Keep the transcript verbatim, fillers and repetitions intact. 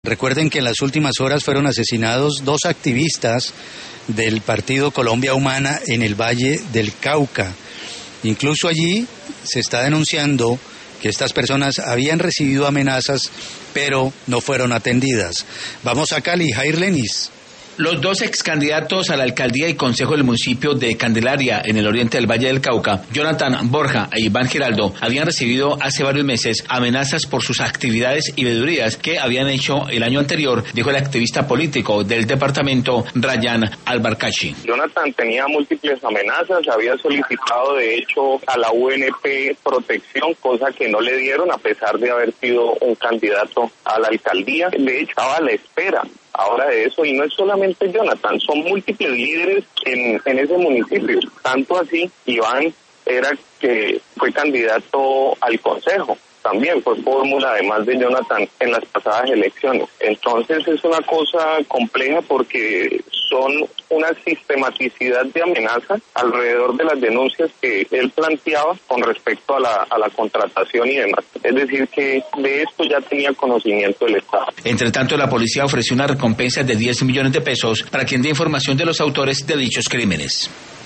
Recuerden que en las últimas horas fueron asesinados dos activistas del Partido Colombia Humana en el Valle del Cauca. Incluso allí se está denunciando que estas personas habían recibido amenazas, pero no fueron atendidas. Vamos a Cali, Jair Lenis. Los dos ex candidatos a la alcaldía y consejo del municipio de Candelaria, en el oriente del Valle del Cauca, Jonathan Borja e Iván Giraldo, habían recibido hace varios meses amenazas por sus actividades y vedurías que habían hecho el año anterior, dijo el activista político del departamento, Ryan Albarcachi. Jonathan tenía múltiples amenazas, había solicitado de hecho a la U N P protección, cosa que no le dieron a pesar de haber sido un candidato a la alcaldía. De hecho, estaba a la espera ahora de eso, y no es solamente Jonathan, son múltiples líderes en, en ese municipio. Tanto así, Iván era que fue candidato al consejo, también fue fórmula además de Jonathan en las pasadas elecciones. Entonces es una cosa compleja porque son una sistematicidad de amenazas alrededor de las denuncias que él planteaba con respecto a la, a la contratación y demás. Es decir, que de esto ya tenía conocimiento el Estado. Entre tanto, la policía ofreció una recompensa de diez millones de pesos para quien dé información de los autores de dichos crímenes.